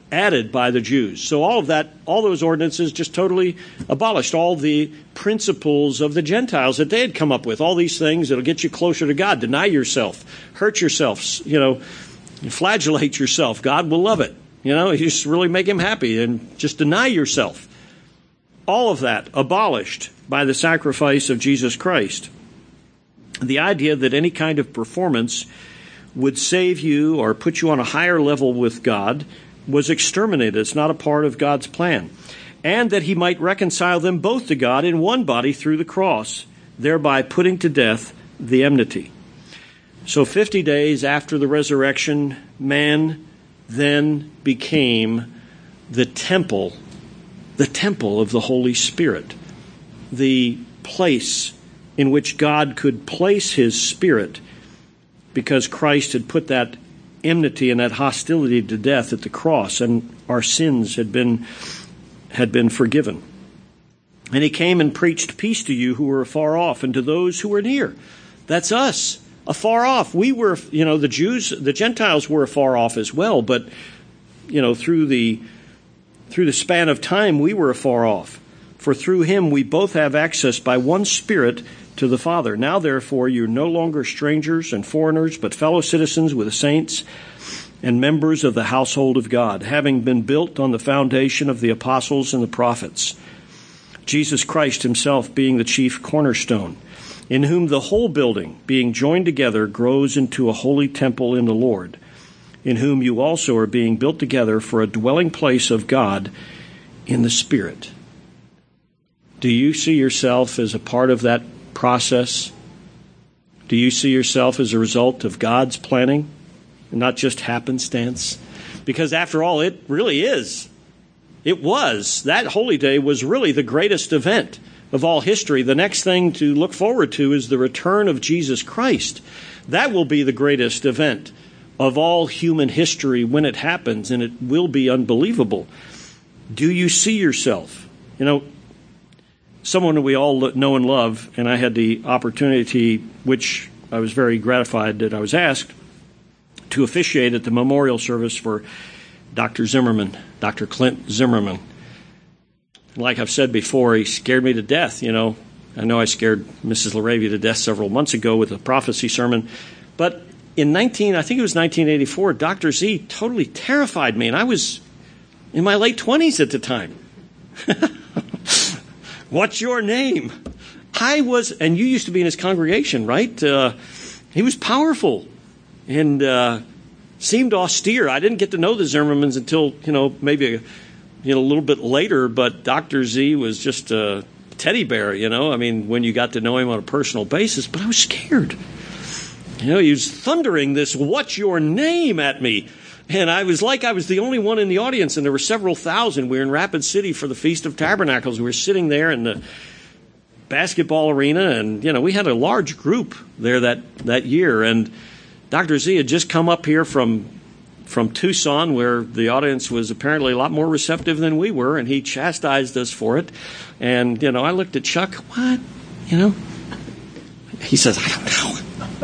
added by the Jews. So all of that, all those ordinances just totally abolished all the principles of the Gentiles that they had come up with. All these things that'll get you closer to God. Deny yourself, hurt yourself, you know, flagellate yourself. God will love it. You know, you just really make him happy and just deny yourself. All of that abolished by the sacrifice of Jesus Christ. The idea that any kind of performance would save you or put you on a higher level with God was exterminated. It's not a part of God's plan. And that he might reconcile them both to God in one body through the cross, thereby putting to death the enmity. So fifty days after the resurrection, man then became the temple, the temple of the Holy Spirit, the place in which God could place his Spirit, because Christ had put that enmity and that hostility to death at the cross, and our sins had been had been forgiven. And he came and preached peace to you who were afar off and to those who were near. That's us, afar off. We were, you know, the Jews, the Gentiles were afar off as well, but, you know, through the through the span of time, we were afar off. For through him we both have access by one Spirit to the Father. Now, therefore, you're no longer strangers and foreigners, but fellow citizens with the saints and members of the household of God, having been built on the foundation of the apostles and the prophets, Jesus Christ himself being the chief cornerstone, in whom the whole building, being joined together, grows into a holy temple in the Lord, in whom you also are being built together for a dwelling place of God in the Spirit. Do you see yourself as a part of that process? Do you see yourself as a result of God's planning and not just happenstance? Because after all, it really is. It was. That holy day was really the greatest event of all history. The next thing to look forward to is the return of Jesus Christ. That will be the greatest event of all human history when it happens, and it will be unbelievable. Do you see yourself? You know, someone that we all know and love, and I had the opportunity, which I was very gratified that I was asked, to officiate at the memorial service for Doctor Zimmerman, Doctor Clint Zimmerman. Like I've said before, he scared me to death. You know, I know I scared Missus LaRavia to death several months ago with a prophecy sermon, but in nineteen, I think it was nineteen eighty-four, Doctor Z totally terrified me, and I was in my late twenties at the time. What's your name? I was, and you used to be in his congregation, right? Uh, he was powerful and uh, seemed austere. I didn't get to know the Zimmermans until, you know, maybe a, you know, a little bit later, but Doctor Z was just a teddy bear, you know, I mean, when you got to know him on a personal basis, but I was scared. You know, he was thundering this, "What's your name?" at me. And I was like I was the only one in the audience, and there were several thousand. We were in Rapid City for the Feast of Tabernacles. We were sitting there in the basketball arena, and, you know, we had a large group there that, that year. And Doctor Z had just come up here from from Tucson, where the audience was apparently a lot more receptive than we were, and he chastised us for it. And, you know, I looked at Chuck, "What?" You know? He says, "I don't know."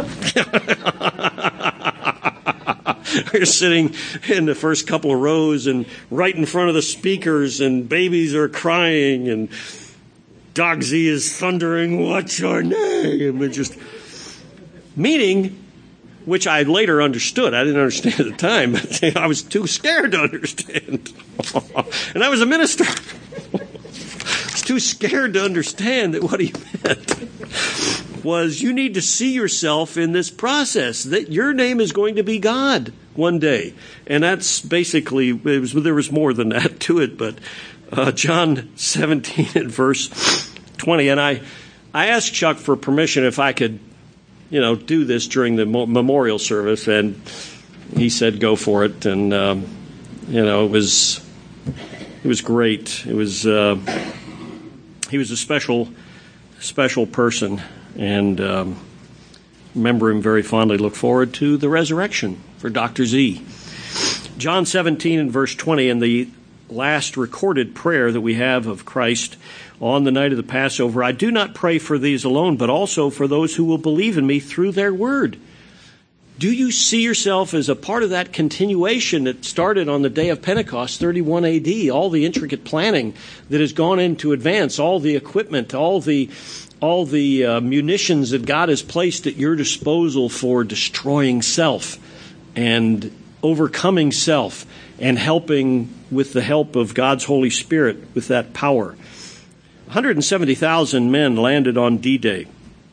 We're sitting in the first couple of rows and right in front of the speakers, and babies are crying, and Doc Z is thundering, "What's your name?" And just meaning, which I later understood. I didn't understand at the time, but I was too scared to understand. And I was a minister. I was too scared to understand that what he meant was you need to see yourself in this process, that your name is going to be God one day. And that's basically, it was, there was more than that to it, but uh, John seventeen and verse twenty. And I, I asked Chuck for permission if I could, you know, do this during the mo- memorial service, and he said go for it. And, um, you know, it was, it was great. It was, uh, he was a special, special person. And um, remember him very fondly. Look forward to the resurrection for Doctor Z. John seventeen and verse twenty, and the last recorded prayer that we have of Christ on the night of the Passover. "I do not pray for these alone, but also for those who will believe in me through their word." Do you see yourself as a part of that continuation that started on the day of Pentecost, thirty-one A D? All the intricate planning that has gone into advance, all the equipment, all the all the uh, munitions that God has placed at your disposal for destroying self and overcoming self and helping with the help of God's Holy Spirit with that power. one hundred seventy thousand men landed on D-Day.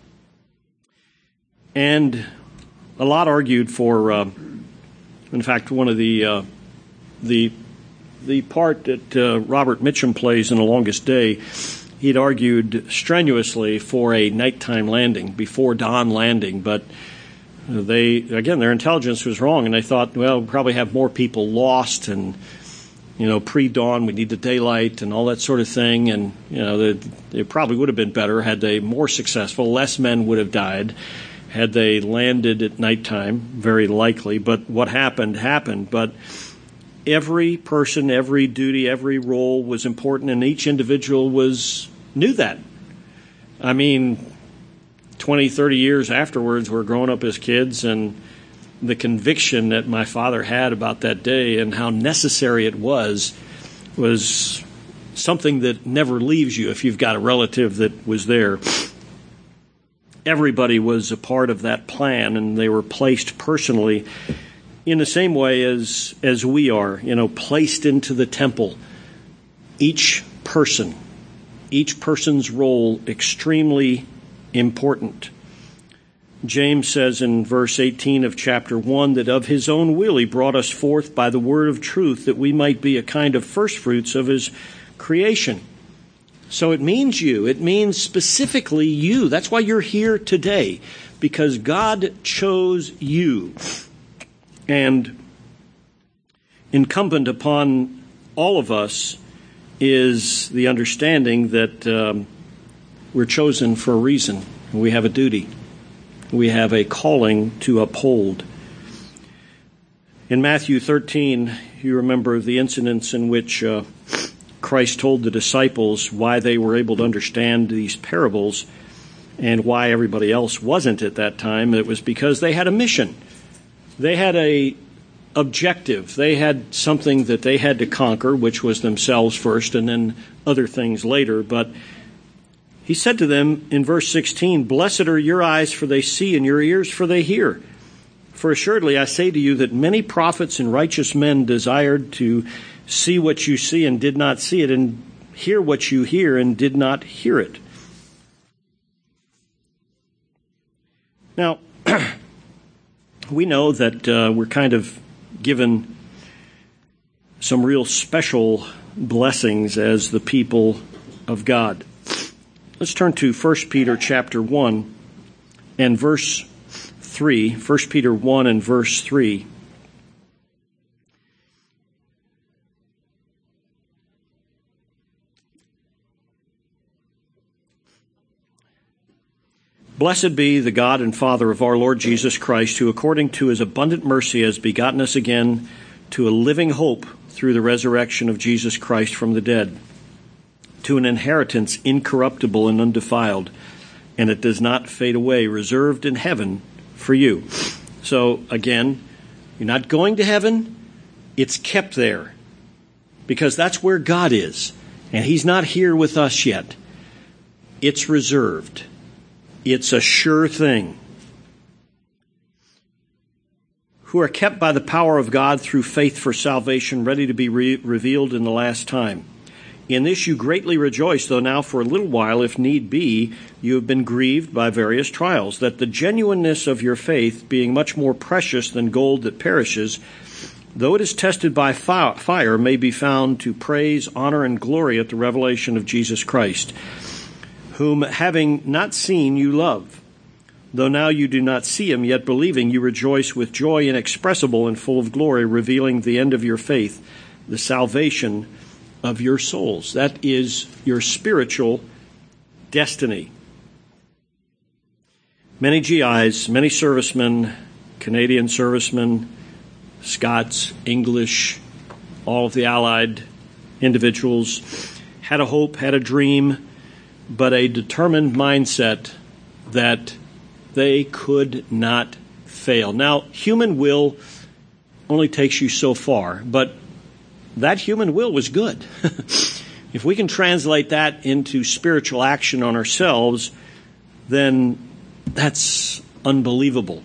And a lot argued for, uh, in fact, one of the uh, the the part that uh, Robert Mitchum plays in The Longest Day, he'd argued strenuously for a nighttime landing, before dawn landing, but they, again, their intelligence was wrong, and they thought, well, we'll probably have more people lost, and, you know, pre-dawn, we need the daylight and all that sort of thing, and, you know, it probably would have been better had they more successful, less men would have died had they landed at nighttime, very likely, but what happened, happened, but every person, every duty, every role was important, and each individual was knew that. I mean, twenty, thirty years afterwards, we're growing up as kids, and the conviction that my father had about that day and how necessary it was, was something that never leaves you if you've got a relative that was there. Everybody was a part of that plan, and they were placed personally in the same way as as we are, you know, placed into the temple. Each person, each person's role extremely important. James says in verse eighteen of chapter one that of his own will he brought us forth by the word of truth, that we might be a kind of firstfruits of his creation. So it means you. It means specifically you. That's why you're here today, because God chose you. And incumbent upon all of us is the understanding that um, we're chosen for a reason. We have a duty. We have a calling to uphold. In Matthew thirteen, you remember the incidents in which uh, Christ told the disciples why they were able to understand these parables and why everybody else wasn't at that time. It was because they had a mission. They had a objective. They had something that they had to conquer, which was themselves first and then other things later. But he said to them in verse sixteen, "Blessed are your eyes, for they see, and your ears, for they hear. For assuredly I say to you that many prophets and righteous men desired to see what you see and did not see it, and hear what you hear and did not hear it." Now, we know that uh, we're kind of given some real special blessings as the people of God. Let's turn to First Peter chapter one and verse three. First Peter one and verse three. Blessed be the God and Father of our Lord Jesus Christ, who according to his abundant mercy has begotten us again to a living hope through the resurrection of Jesus Christ from the dead, to an inheritance incorruptible and undefiled, and it does not fade away, reserved in heaven for you. So again, you're not going to heaven, it's kept there, because that's where God is, and he's not here with us yet. It's reserved. It's a sure thing. Who are kept by the power of God through faith for salvation, ready to be re- revealed in the last time. In this you greatly rejoice, though now for a little while, if need be, you have been grieved by various trials, that the genuineness of your faith, being much more precious than gold that perishes, though it is tested by fire, may be found to praise, honor, and glory at the revelation of Jesus Christ, whom having not seen you love. Though now you do not see him, yet believing you rejoice with joy inexpressible and full of glory, revealing the end of your faith, the salvation of your souls. That is your spiritual destiny. Many G Is, many servicemen, Canadian servicemen, Scots, English, all of the Allied individuals had a hope, had a dream, but a determined mindset that they could not fail. Now, human will only takes you so far, but that human will was good. If we can translate that into spiritual action on ourselves, then that's unbelievable.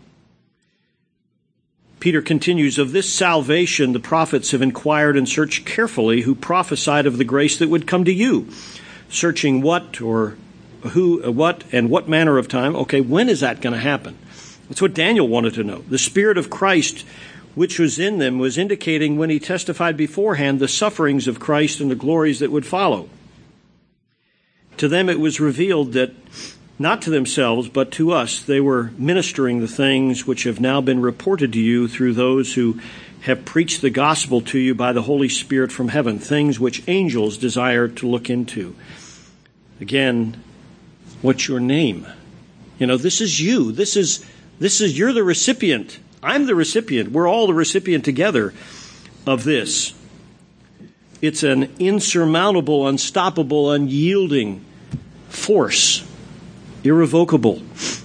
Peter continues, of this salvation the prophets have inquired and searched carefully, who prophesied of the grace that would come to you, searching what or who, what, and what manner of time. Okay, when is that going to happen? That's what Daniel wanted to know. The Spirit of Christ, which was in them, was indicating when he testified beforehand the sufferings of Christ and the glories that would follow. To them it was revealed that, not to themselves, but to us, they were ministering the things which have now been reported to you through those who have preached the gospel to you by the Holy Spirit from heaven, things which angels desire to look into. Again, what's your name? You know, this is you. This is, this is, you're the recipient. I'm the recipient. We're all the recipient together of this. It's an insurmountable, unstoppable, unyielding force. Irrevocable.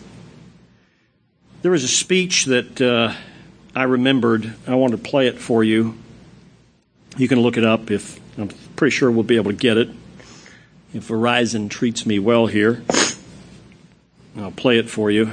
There was a speech that uh, I remembered. I want to play it for you. You can look it up. If I'm pretty sure we'll be able to get it. If Verizon treats me well here, I'll play it for you.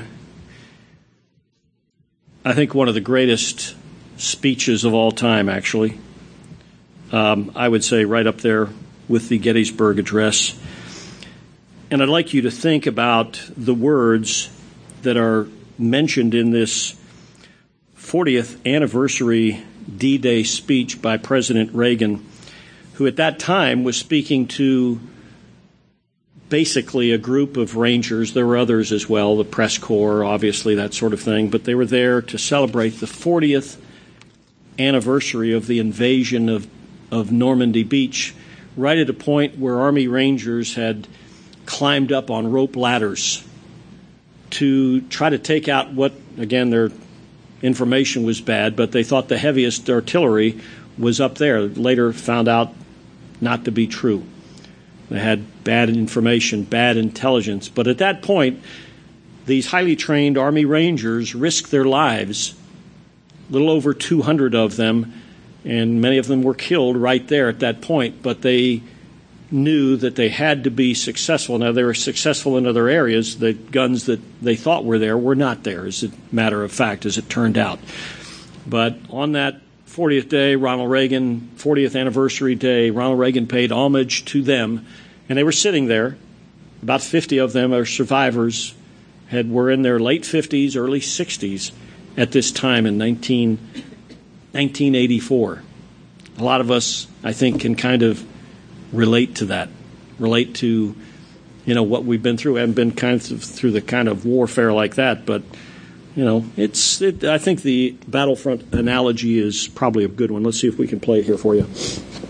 I think one of the greatest speeches of all time, actually. Um, I would say right up there with the Gettysburg Address. And I'd like you to think about the words that are mentioned in this fortieth anniversary D-Day speech by President Reagan, who at that time was speaking to basically a group of Rangers. There were others as well, the press corps, obviously, that sort of thing. But they were there to celebrate the fortieth anniversary of the invasion of, of Normandy Beach, right at a point where Army Rangers had climbed up on rope ladders to try to take out what, again, their information was bad, but they thought the heaviest artillery was up there. Later found out not to be true. They had bad information, bad intelligence. But at that point, these highly trained Army Rangers risked their lives, a little over two hundred of them, and many of them were killed right there at that point, but they knew that they had to be successful. Now, they were successful in other areas. The guns that they thought were there were not there, as a matter of fact, as it turned out. But on that fortieth day, Ronald Reagan, fortieth anniversary day, Ronald Reagan paid homage to them, and they were sitting there. About fifty of them are survivors, had were in their late fifties, early sixties at this time in nineteen eighty-four. A lot of us, I think, can kind of relate to that, relate to, you know, what we've been through. I haven't been kind of through the kind of warfare like that, but, you know, it's. It, I think the battlefront analogy is probably a good one. Let's see if we can play it here for you.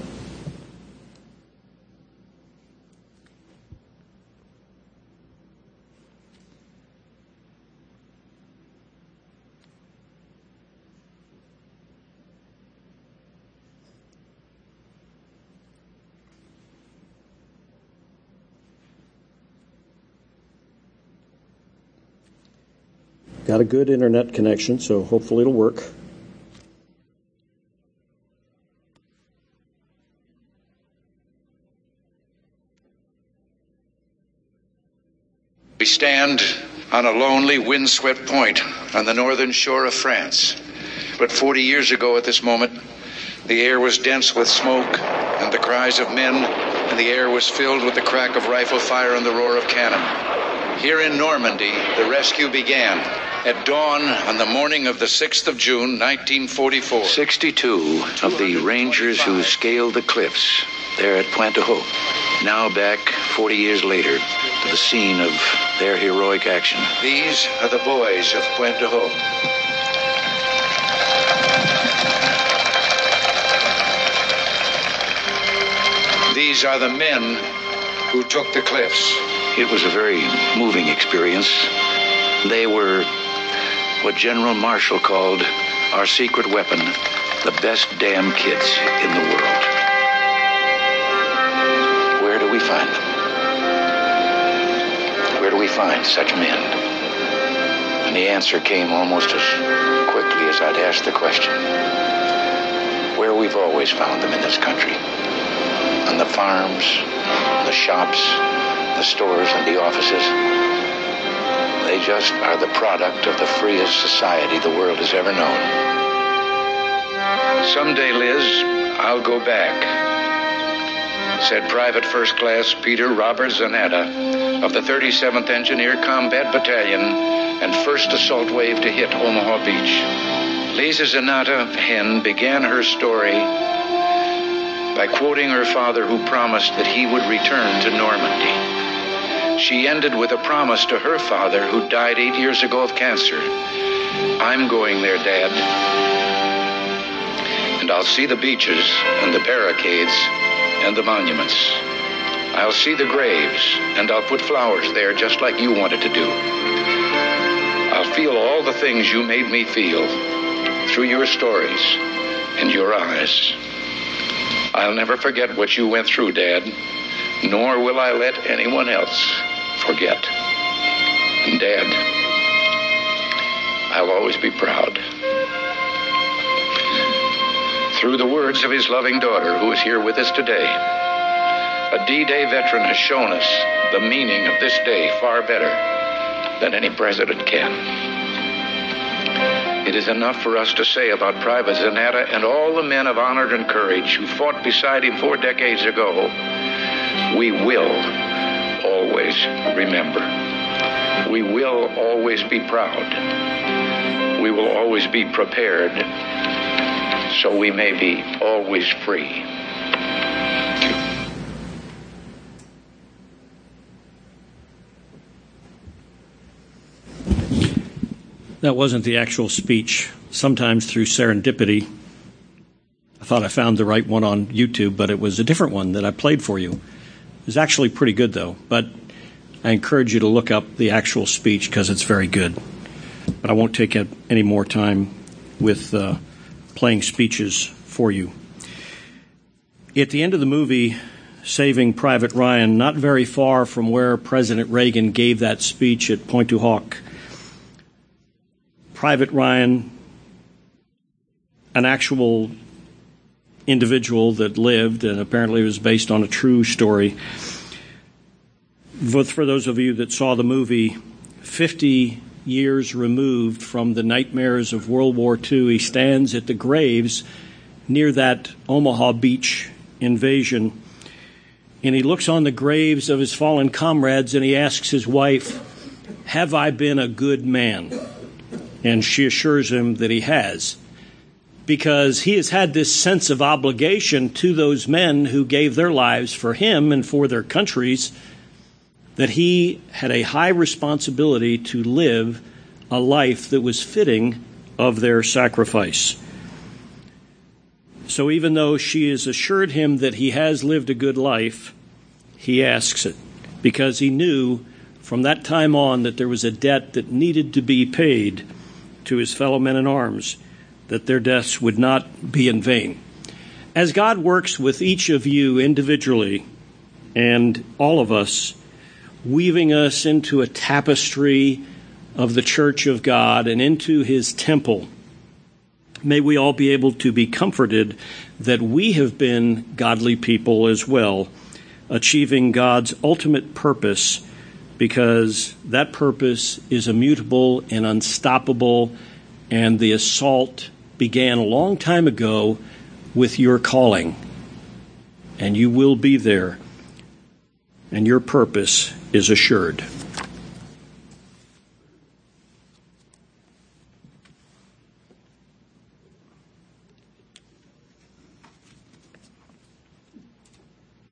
Got a good internet connection, so hopefully it'll work. We stand on a lonely, windswept point on the northern shore of France. But forty years ago at this moment, the air was dense with smoke and the cries of men, and the air was filled with the crack of rifle fire and the roar of cannon. Here in Normandy, the rescue began at dawn on the morning of the sixth of June, nineteen forty-four. sixty-two of the Rangers who scaled the cliffs there at Pointe du Hope, now back forty years later to the scene of their heroic action. These are the boys of Pointe du Hope. These are the men who took the cliffs. It was a very moving experience. They were what General Marshall called our secret weapon, the best damn kids in the world. Where do we find them? Where do we find such men? the answer came almost as quickly as I'd asked the question. Where we've always found them in this country. On the farms, the shops, the stores, and the offices. They just are the product of the freest society the world has ever known. Someday, Liz, I'll go back, said Private First Class Peter Robert Zanata of the thirty-seventh Engineer Combat Battalion and first assault wave to hit Omaha Beach. Lisa Zanata Hen began her story by quoting her father, who promised that he would return to Normandy. She ended with a promise to her father, who died eight years ago of cancer. I'm going there, Dad. And I'll see the beaches and the barricades and the monuments. I'll see the graves, and I'll put flowers there just like you wanted to do. I'll feel all the things you made me feel through your stories and your eyes. I'll never forget what you went through, Dad, nor will I let anyone else forget. And Dad, I'll always be proud. Through the words of his loving daughter, who is here with us today, a D-Day veteran has shown us the meaning of this day far better than any president can. It is enough for us to say about Private Zanata and all the men of honor and courage who fought beside him four decades ago. We will always remember. We will always be proud. We will always be prepared, so we may be always free. That wasn't the actual speech. Sometimes through serendipity, I thought I found the right one on YouTube, but it was a different one that I played for you. It was actually pretty good, though, but I encourage you to look up the actual speech because it's very good. But I won't take any more time with uh, playing speeches for you. At the end of the movie, Saving Private Ryan, not very far from where President Reagan gave that speech at Pointe du Hoc, Private Ryan, an actual individual that lived, and apparently it was based on a true story. But for those of you that saw the movie, fifty years removed from the nightmares of World War Two, he stands at the graves near that Omaha Beach invasion, and he looks on the graves of his fallen comrades and he asks his wife, "Have I been a good man?" And she assures him that he has, because he has had this sense of obligation to those men who gave their lives for him and for their countries, that he had a high responsibility to live a life that was fitting of their sacrifice. So even though she has assured him that he has lived a good life, he asks it, because he knew from that time on that there was a debt that needed to be paid to his fellow men in arms, that their deaths would not be in vain. As God works with each of you individually and all of us, weaving us into a tapestry of the church of God and into his temple, may we all be able to be comforted that we have been godly people as well, achieving God's ultimate purpose, because that purpose is immutable and unstoppable, and the assault began a long time ago with your calling, and you will be there, and your purpose is assured.